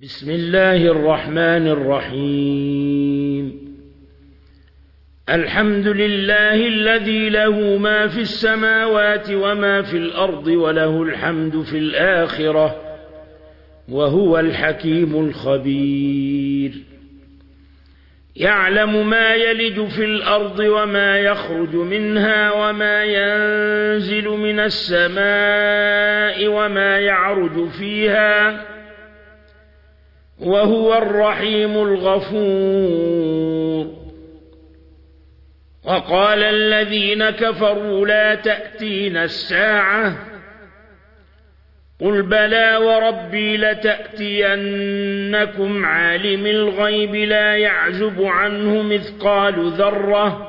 بسم الله الرحمن الرحيم. الحمد لله الذي له ما في السماوات وما في الأرض وله الحمد في الآخرة وهو الحكيم الخبير. يعلم ما يلج في الأرض وما يخرج منها وما ينزل من السماء وما يعرج فيها وهو الرحيم الغفور. وقال الذين كفروا لا تأتينا الساعة قل بلى وربي لتأتينكم عالم الغيب لا يعزب عنه مثقال ذرة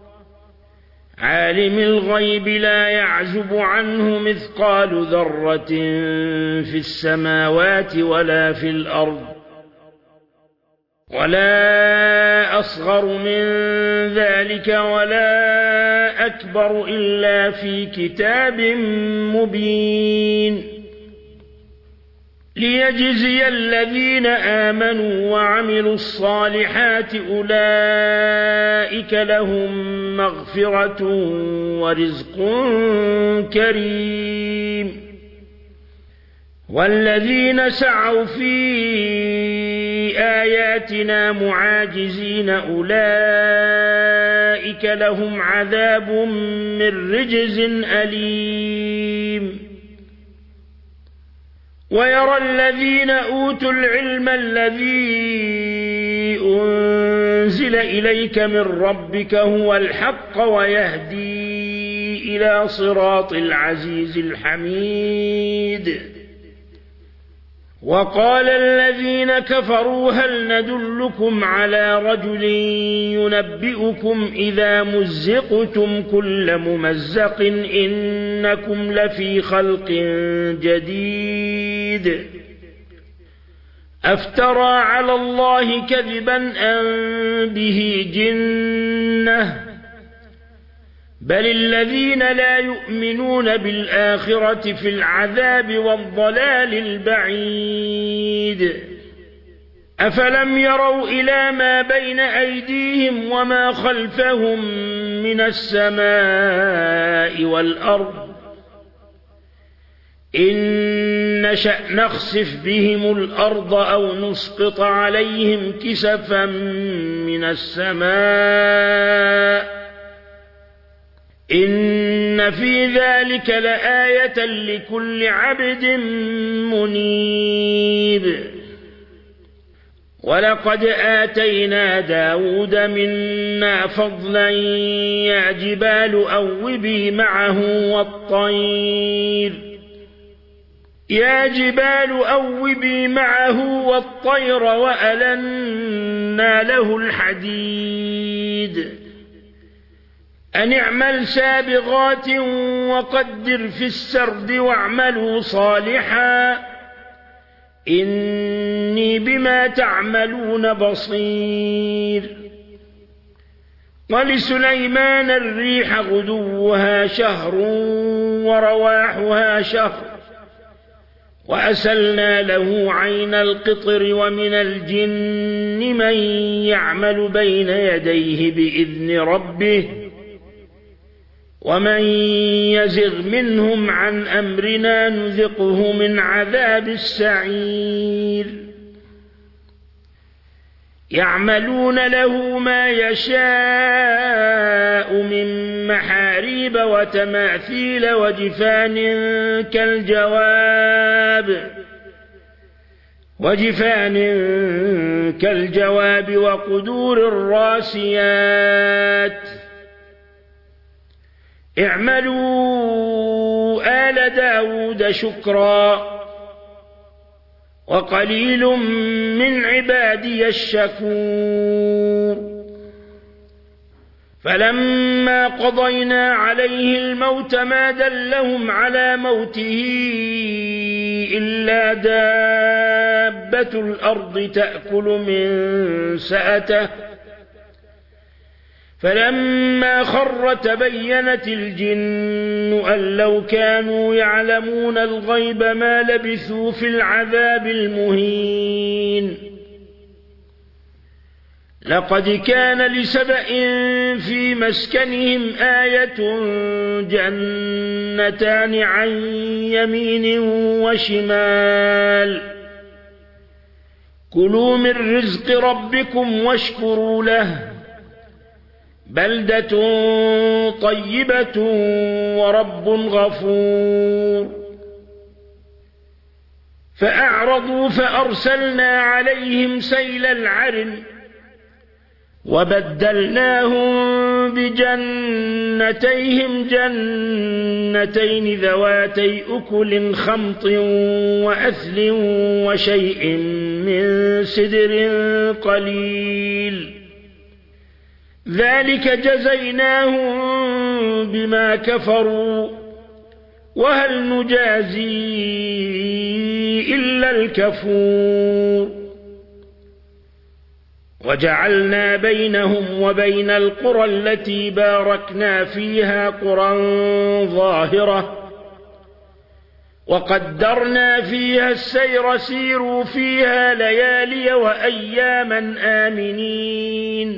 في السماوات ولا في الأرض ولا أصغر من ذلك ولا أكبر إلا في كتاب مبين. ليجزي الذين آمنوا وعملوا الصالحات أولئك لهم مغفرة ورزق كريم. والذين سعوا في آياتنا معاجزين أولئك لهم عذاب من رجز أليم. ويرى الذين أوتوا العلم الذي أنزل إليك من ربك هو الحق ويهدي إلى صراط العزيز الحميد. وقال الذين كفروا هل ندلكم على رجل ينبئكم إذا مزقتم كل ممزق إنكم لفي خلق جديد أفترى على الله كذبا أم به جنة بل الذين لا يؤمنون بالآخرة في العذاب والضلال البعيد. أفلم يروا إلى ما بين أيديهم وما خلفهم من السماء والأرض إن نشأ نخسف بهم الأرض أو نسقط عليهم كسفا من السماء إن في ذلك لآية لكل عبد منيب. ولقد آتينا داود منا فضلا يا جبال أوبي معه والطير وألنا له الحديد أن اعمل سابغات وقدر في السرد واعملوا صالحا إني بما تعملون بصير. ولسليمان الريح غدوها شهر ورواحها شهر وأسلنا له عين القطر ومن الجن من يعمل بين يديه بإذن ربه ومن يزغ منهم عن أمرنا نذقه من عذاب السعير. يعملون له ما يشاء من محاريب وتماثيل وجفان كالجواب وقدور الراسيات. اعملوا آل داود شكرا وقليل من عبادي الشكور. فلما قضينا عليه الموت ما دلهم على موته إلا دابة الأرض تأكل من سأته فلما خر تبينت الجن أن لو كانوا يعلمون الغيب ما لبثوا في العذاب المهين لقد كان لسبأ في مسكنهم آية جنتان عن يمين وشمال كلوا من رزق ربكم واشكروا له بلدة طيبة ورب غفور فأعرضوا فأرسلنا عليهم سيل العرم وبدلناهم بجنتيهم جنتين ذواتي أكل خمط وأثل وشيء من سدر قليل ذلك جزيناهم بما كفروا وهل نجازي إلا الكفور وجعلنا بينهم وبين القرى التي باركنا فيها قرى ظاهرة وقدرنا فيها السير سيروا فيها ليالي وأياما آمنين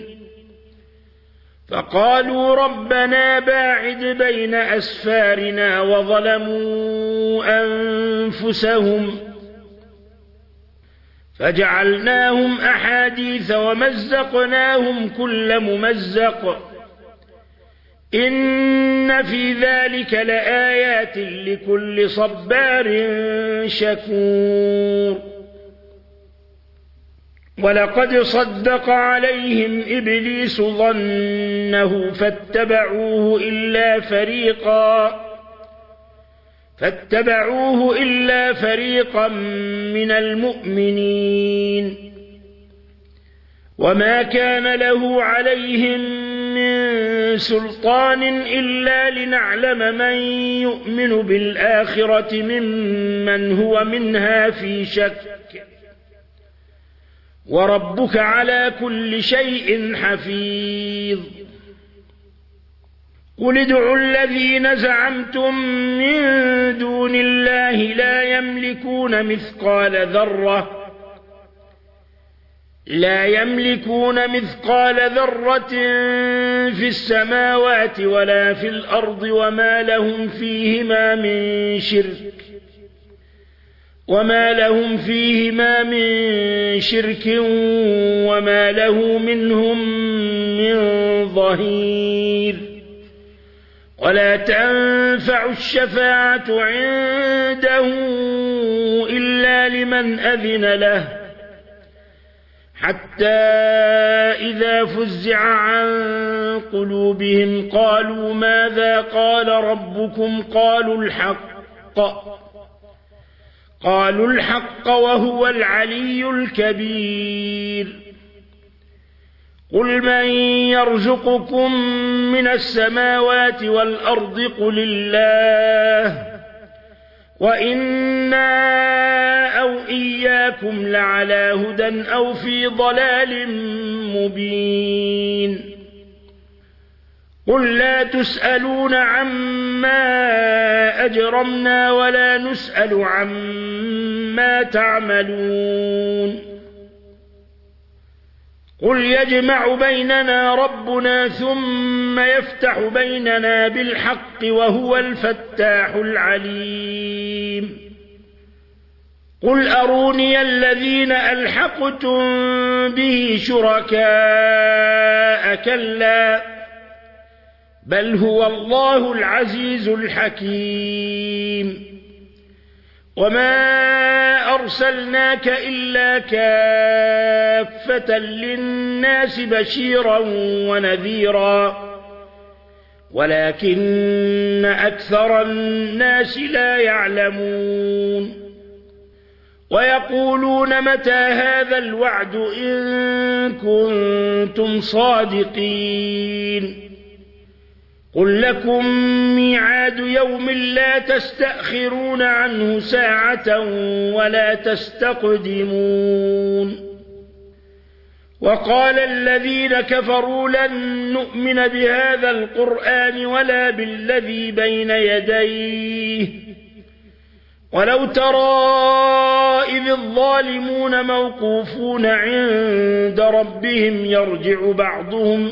فقالوا ربنا باعد بين أسفارنا وظلموا أنفسهم فجعلناهم أحاديث ومزقناهم كل ممزق إن في ذلك لآيات لكل صبار شكور ولقد صدق عليهم إبليس ظنه فاتبعوه إلا فريقا من المؤمنين وما كان له عليهم من سلطان إلا لنعلم من يؤمن بالآخرة ممن هو منها في شك وربك على كل شيء حفيظ قل ادعوا الذين زعمتم من دون الله لا يملكون مثقال ذرة في السماوات ولا في الأرض وما لهم فيهما من شرك وما له منهم من ظهير ولا تنفع الشفاعة عنده إلا لمن أذن له حتى إذا فزع عن قلوبهم قالوا ماذا قال ربكم قالوا الحق وهو العلي الكبير قل من يرزقكم من السماوات والأرض قل الله وإنا أو إياكم لعلى هدى أو في ضلال مبين قل لا تسألون عما أجرمنا ولا نسأل عما تعملون قل يجمع بيننا ربنا ثم يفتح بيننا بالحق وهو الفتاح العليم قل أروني الذين ألحقتم به شركاء كلا بل هو الله العزيز الحكيم وما أرسلناك إلا كافة للناس بشيرا ونذيرا ولكن أكثر الناس لا يعلمون ويقولون متى هذا الوعد إن كنتم صادقين قل لكم ميعاد يوم لا تستأخرون عنه ساعة ولا تستقدمون وقال الذين كفروا لن نؤمن بهذا القرآن ولا بالذي بين يديه ولو ترى إذ الظالمون موقوفون عند ربهم يرجع بعضهم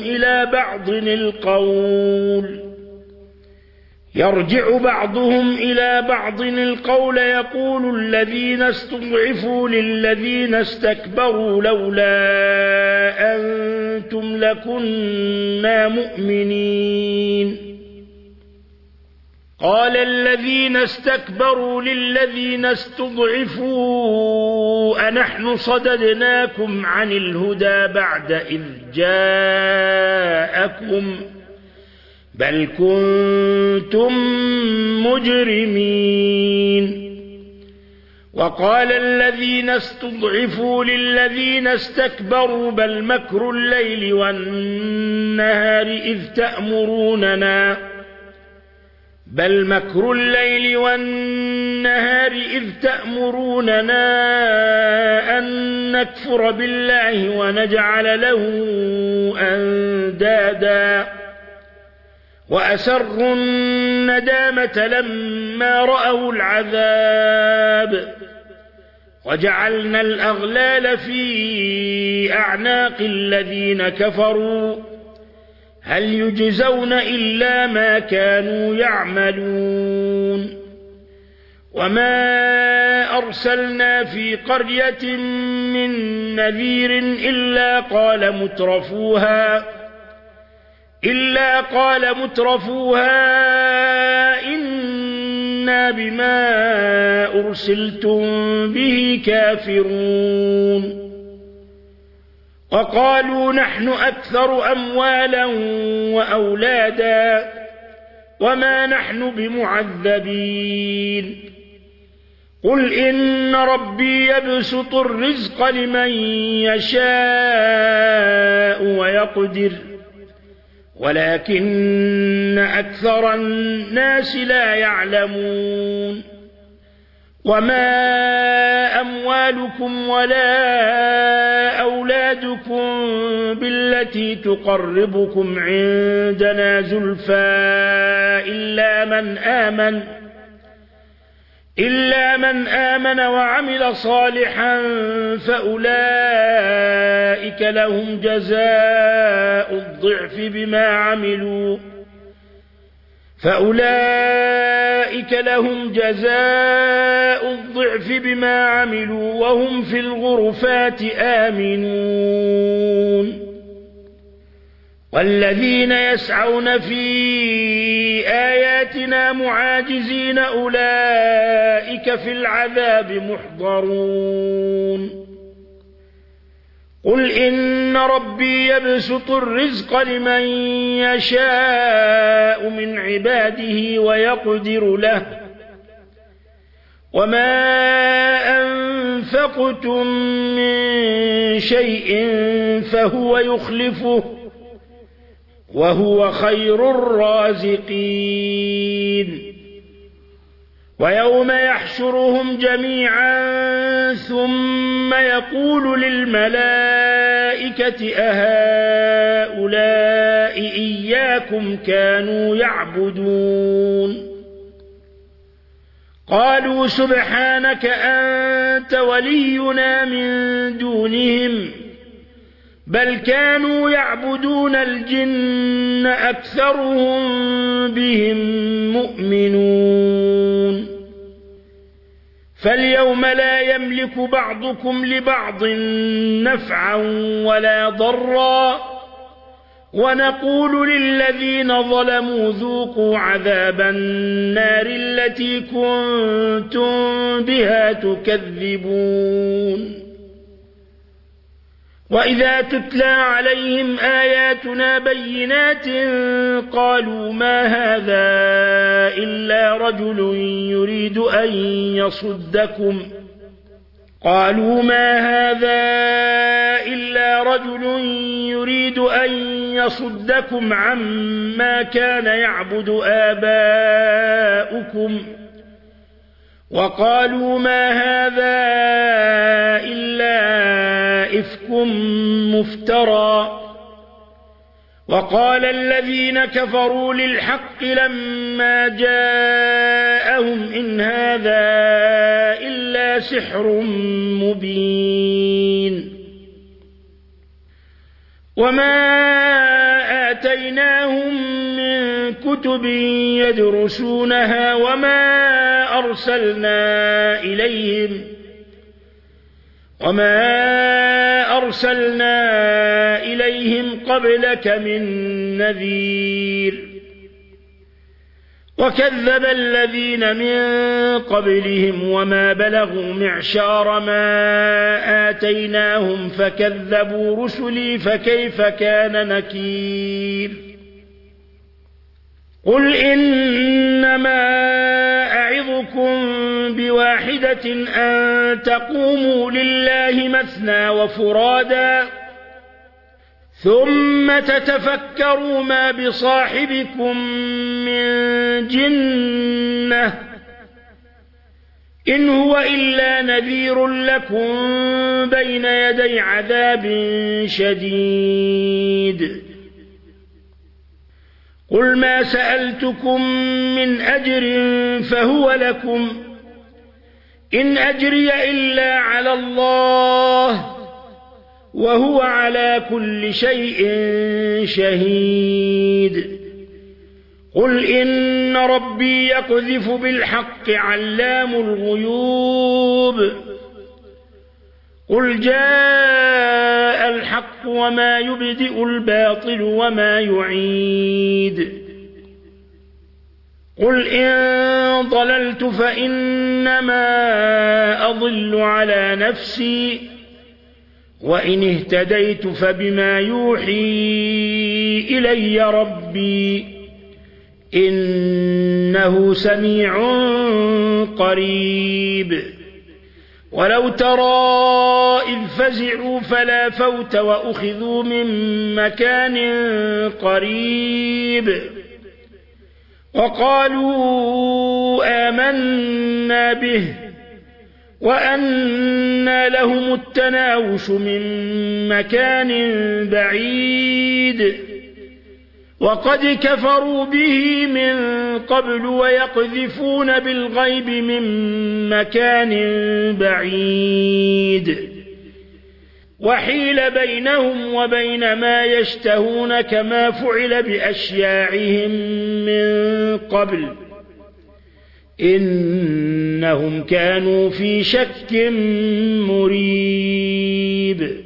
إلى بعض القول يقول الذين استضعفوا للذين استكبروا لولا أنتم لكنا مؤمنين قال الذين استكبروا للذين استضعفوا أنحن صددناكم عن الهدى بعد إذ جاءكم بل كنتم مجرمين وقال الذين استضعفوا للذين استكبروا بل مكر الليل والنهار إذ تأمروننا أن نكفر بالله ونجعل له أندادا وأسروا الندامة لما رأوا العذاب وجعلنا الأغلال في أعناق الذين كفروا هل يجزون إلا ما كانوا يعملون وما أرسلنا في قرية من نذير إلا قال مترفوها إنا بما أرسلتم به كافرون وقالوا نحن أكثر أموالا وأولادا وما نحن بمعذبين قل إن ربي يبسط الرزق لمن يشاء ويقدر ولكن أكثر الناس لا يعلمون وما أموالكم ولا أولادكم بالتي تقربكم عندنا زلفى إلا من آمن وعمل صالحا فأولئك لهم جزاء الضعف بما عملوا وهم في الغرفات آمنون والذين يسعون في آياتنا معاجزين أولئك في العذاب محضرون قل إن ربي يبسط الرزق لمن يشاء من عباده ويقدر له وما أنفقتم من شيء فهو يخلفه وهو خير الرازقين ويوم يحشرهم جميعا ثم يقول للملائكة أهؤلاء إياكم كانوا يعبدون قالوا سبحانك أنت ولينا من دونهم بل كانوا يعبدون الجن أكثرهم بهم مؤمنون فاليوم لا يملك بعضكم لبعض نفعا ولا ضرا ونقول للذين ظلموا ذوقوا عذاب النار التي كنتم بها تكذبون وإذا تتلى عليهم آياتنا بينات قالوا ما هذا إلا رجل يريد أن يصدكم عما كان يعبد آباؤكم وقالوا ما هذا إلا إفك مفترى وقال الذين كفروا للحق لما جاءهم إن هذا إلا سحر مبين وما آتيناهم من كتب يدرسونها وما أرسلنا إليهم قبلك من نذير وكذب الذين من قبلهم وما بلغوا معشار ما آتيناهم فكذبوا رسلي فكيف كان نكير قل إنما أعظكم بواحدة أن تقوموا لله مثنى وفرادا ثم تتفكروا ما بصاحبكم من جنة إن هو إلا نذير لكم بين يدي عذاب شديد قل ما سألتكم من أجر فهو لكم إن أجري إلا على الله وهو على كل شيء شهيد قل إن ربي يقذف بالحق علام الغيوب قل جاء الحق وما يبدئ الباطل وما يعيد قل إن ضللت فإنما أضل على نفسي وإن اهتديت فبما يوحي إلي ربي إنه سميع قريب ولو ترى إذ فزعوا فلا فوت وأخذوا من مكان قريب وقالوا آمنا به وأنى لهم التناوش من مكان بعيد وقد كفروا به من قبل ويقذفون بالغيب من مكان بعيد وحيل بينهم وبين ما يشتهون كما فعل بأشياعهم من قبل إنهم كانوا في شك مريب